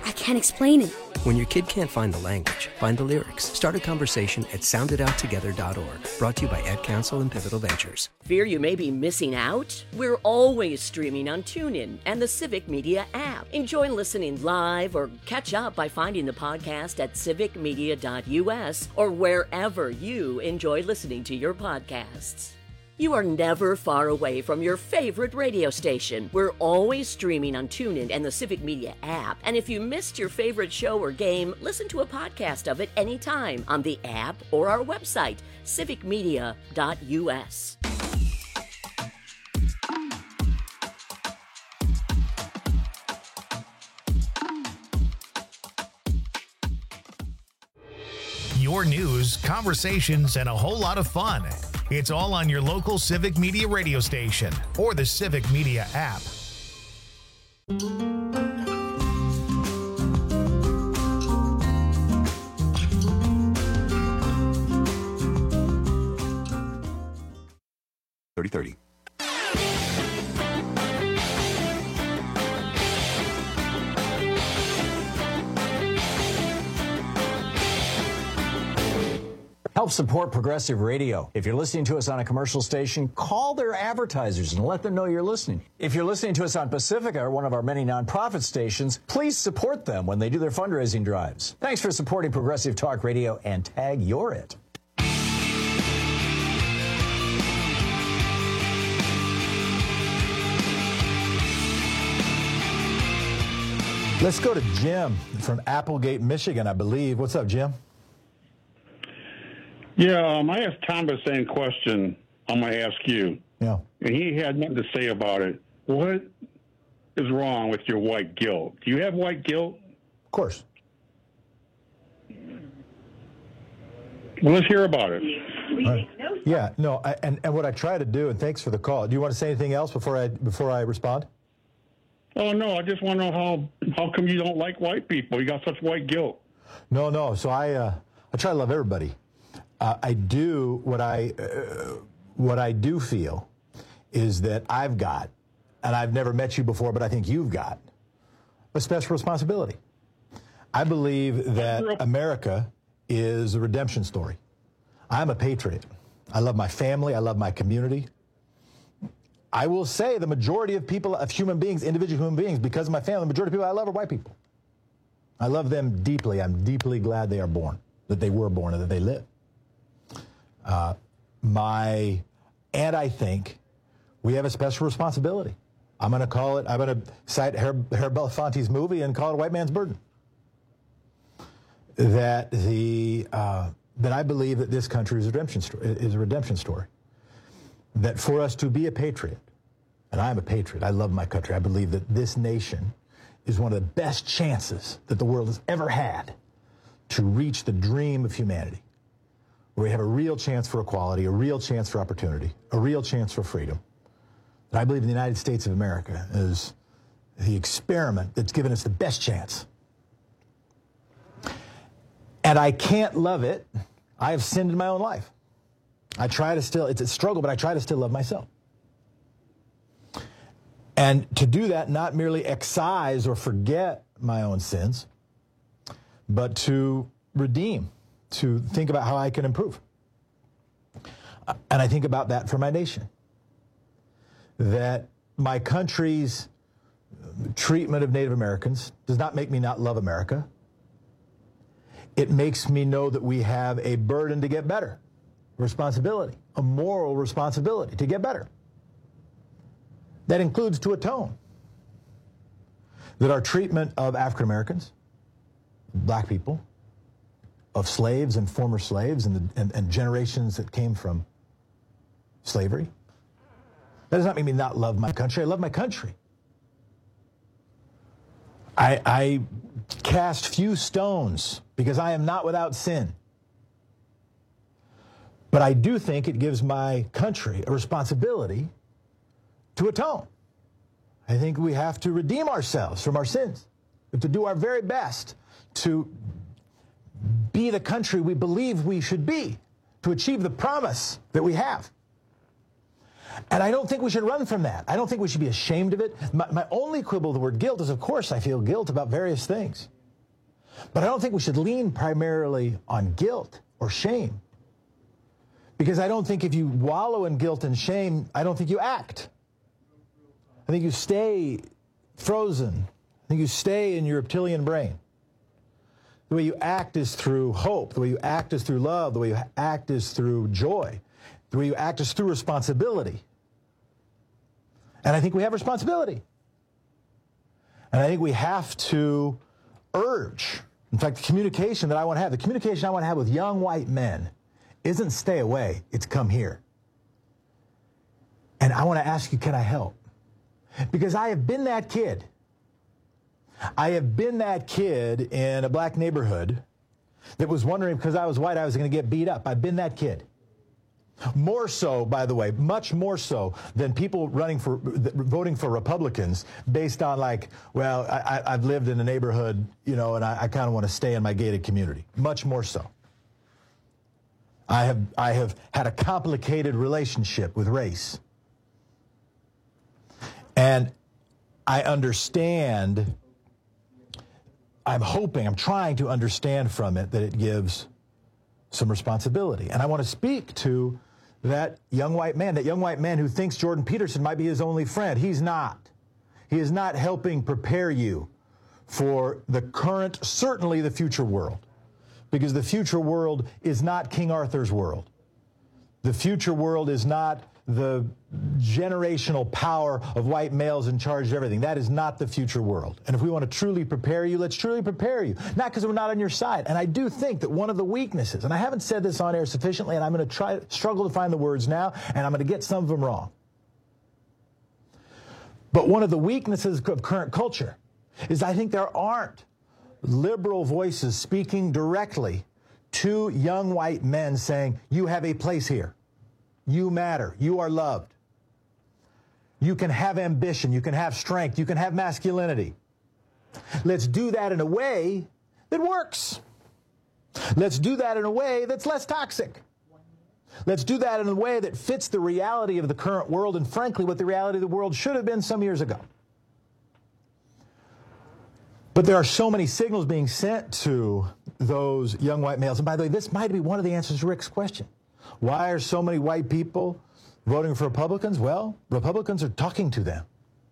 [SPEAKER 4] I can't explain it.
[SPEAKER 20] When your kid can't find the language, find the lyrics. Start a conversation at sounditouttogether.org. Brought to you by Ad Council and Pivotal Ventures.
[SPEAKER 21] Fear you may be missing out? We're always streaming on TuneIn and the Civic Media app. Enjoy listening live or catch up by finding the podcast at civicmedia.us or wherever you enjoy listening to your podcasts. You are never far away from your favorite radio station. We're always streaming on TuneIn and the Civic Media app. And if you missed your favorite show or game, listen to a podcast of it anytime on the app or our website, civicmedia.us.
[SPEAKER 1] Your news, conversations, and a whole lot of fun. It's all on your local Civic Media radio station or the Civic Media app.
[SPEAKER 24] .30.
[SPEAKER 3] Help support Progressive Radio. If you're listening to us on a commercial station, call their advertisers and let them know you're listening. If you're listening to us on Pacifica or one of our many nonprofit stations, please support them when they do their fundraising drives. Thanks for supporting Progressive Talk Radio and tag You're It.
[SPEAKER 17] Let's go to Jim from Applegate, Michigan, I believe. What's up, Jim?
[SPEAKER 25] Yeah, I asked Tom the same question I'm going to ask you.
[SPEAKER 17] Yeah.
[SPEAKER 25] And he had nothing to say about it. What is wrong with your white guilt? Do you have white guilt?
[SPEAKER 17] Of course.
[SPEAKER 25] Well, let's hear about it.
[SPEAKER 17] Yeah, no, and what I try to do, and thanks for the call. Do you want to say anything else before I respond?
[SPEAKER 25] Oh, no, I just want to know how come you don't like white people? You got such white guilt.
[SPEAKER 17] No. So I try to love everybody. I do what I do feel is that I've got, and I've never met you before, but I think you've got a special responsibility. I believe that America is a redemption story. I'm a patriot. I love my family. I love my community. I will say the majority of people, of human beings, individual human beings, because of my family, the majority of people I love are white people. I love them deeply. I'm deeply glad they are born, that they were born, and that they live. And I think we have a special responsibility. I'm going to cite Herb Belafonte's movie and call it a white man's burden. That I believe that this country is a redemption story. That for us to be a patriot, and I'm a patriot, I love my country, I believe that this nation is one of the best chances that the world has ever had to reach the dream of humanity, where we have a real chance for equality, a real chance for opportunity, a real chance for freedom. And I believe the United States of America is the experiment that's given us the best chance. And I can't love it. I have sinned in my own life. I try to still, it's a struggle, but I try to still love myself. And to do that, not merely excise or forget my own sins, but to redeem, to think about how I can improve. And I think about that for my nation. That my country's treatment of Native Americans does not make me not love America. It makes me know that we have a burden to get better, responsibility, a moral responsibility to get better. That includes to atone. That our treatment of African Americans, black people, of slaves and former slaves and generations that came from slavery, that does not make me not love my country. I love my country. I cast few stones because I am not without sin. But I do think it gives my country a responsibility to atone. I think we have to redeem ourselves from our sins. We have to do our very best to be the country we believe we should be, to achieve the promise that we have. And I don't think we should run from that. I don't think we should be ashamed of it. My only quibble with the word guilt is, of course, I feel guilt about various things. But I don't think we should lean primarily on guilt or shame. Because I don't think if you wallow in guilt and shame, I don't think you act. I think you stay frozen. I think you stay in your reptilian brain. The way you act is through hope. The way you act is through love. The way you act is through joy. The way you act is through responsibility. And I think we have responsibility. And I think we have to urge, in fact, the communication that I want to have, the communication I want to have with young white men isn't stay away, it's come here. And I want to ask you, can I help? Because I have been that kid. I have been that kid in a black neighborhood that was wondering because I was white I was going to get beat up. I've been that kid. More so, by the way, much more so than people voting for Republicans based on like, well, I've lived in a neighborhood, you know, and I kind of want to stay in my gated community. Much more so. I have had a complicated relationship with race. And I understand, I'm trying to understand from it that it gives some responsibility. And I want to speak to that young white man who thinks Jordan Peterson might be his only friend. He's not. He is not helping prepare you for the current, certainly the future world. Because the future world is not King Arthur's world. The future world is not the generational power of white males in charge of everything. That is not the future world. And if we want to truly prepare you, let's truly prepare you. Not because we're not on your side. And I do think that one of the weaknesses, and I haven't said this on air sufficiently, and I'm going to struggle to find the words now, and I'm going to get some of them wrong. But one of the weaknesses of current culture is I think there aren't liberal voices speaking directly to young white men saying, you have a place here. You matter. You are loved. You can have ambition. You can have strength. You can have masculinity. Let's do that in a way that works. Let's do that in a way that's less toxic. Let's do that in a way that fits the reality of the current world and, frankly, what the reality of the world should have been some years ago. But there are so many signals being sent to those young white males. And by the way, this might be one of the answers to Rick's question. Why are so many white people voting for Republicans? Well, Republicans are talking to them.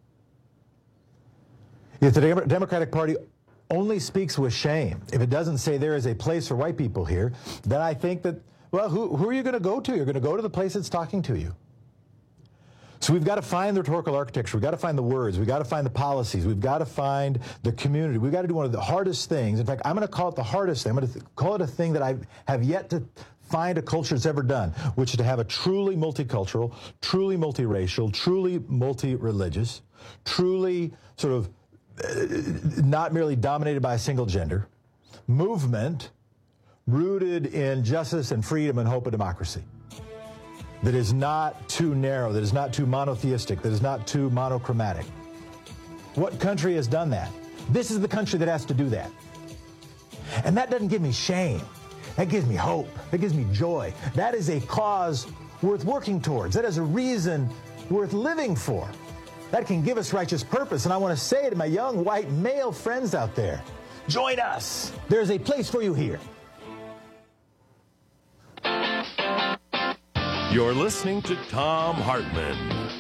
[SPEAKER 17] If the Democratic Party only speaks with shame, if it doesn't say there is a place for white people here, then I think that, well, who are you going to go to? You're going to go to the place that's talking to you. So we've got to find the rhetorical architecture. We've got to find the words. We've got to find the policies. We've got to find the community. We've got to do one of the hardest things. In fact, I'm going to call it the hardest thing. I'm going to call it a thing that I have yet to find a culture that's ever done, which is to have a truly multicultural, truly multiracial, truly multi-religious, truly sort of not merely dominated by a single gender movement rooted in justice and freedom and hope and democracy. That is not too narrow, that is not too monotheistic, that is not too monochromatic. What country has done that? This is the country that has to do that. And that doesn't give me shame. That gives me hope. That gives me joy. That is a cause worth working towards. That is a reason worth living for. That can give us righteous purpose. And I want to say to my young white male friends out there, join us. There's a place for you here.
[SPEAKER 16] You're listening to Thom Hartmann.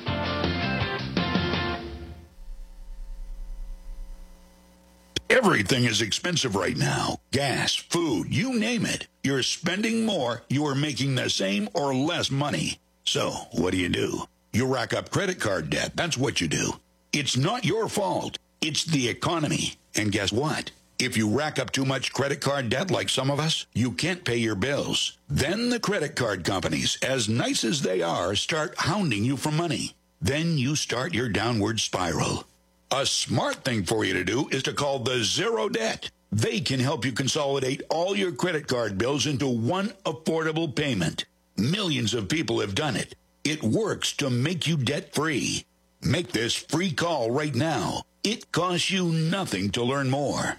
[SPEAKER 2] Everything is expensive right now. Gas, food, you name it. You're spending more, you are making the same or less money. So, what do? You rack up credit card debt. That's what you do. It's not your fault. It's the economy. And guess what? If you rack up too much credit card debt like some of us, you can't pay your bills. Then the credit card companies, as nice as they are, start hounding you for money. Then you start your downward spiral. A smart thing for you to do is to call the Zero Debt. They can help you consolidate all your credit card bills into one affordable payment. Millions of people have done it. It works to make you debt-free. Make this free call right now. It costs you nothing to learn more.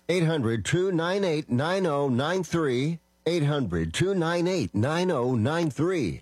[SPEAKER 4] 800-298-9093. 800-298-9093.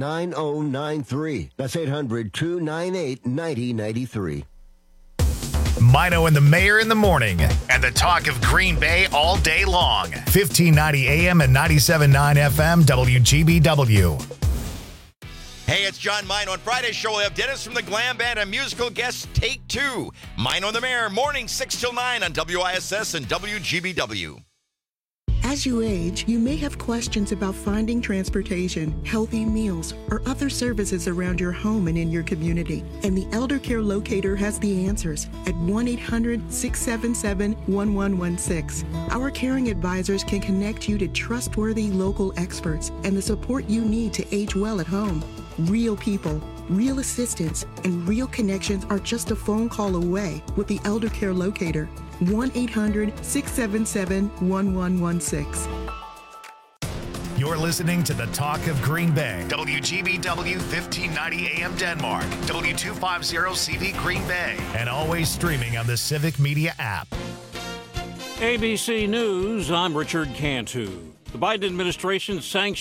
[SPEAKER 4] 800-298-9093. That's 800-298-9093.
[SPEAKER 1] Mino and the Mayor in the morning, and the talk of Green Bay all day long. 1590 AM and 97.9 FM WGBW.
[SPEAKER 23] Hey, it's John Mino. On Friday's show, we'll have Dennis from the Glam Band and musical guest Take Two. Mino and the Mayor, morning 6 till 9 on WISS and WGBW.
[SPEAKER 5] As you age, you may have questions about finding transportation, healthy meals, or other services around your home and in your community. And the Elder Care Locator has the answers at 1-800-677-1116. Our caring advisors can connect you to trustworthy local experts and the support you need to age well at home. Real people, real assistance, and real connections are just a phone call away with the Elder Care Locator. 1-800-677-1116.
[SPEAKER 1] You're listening to the Talk of Green Bay. WGBW 1590 AM Denmark. W250CV Green Bay. And always streaming on the Civic Media app.
[SPEAKER 6] ABC News, I'm Richard Cantu. The Biden administration sanctioned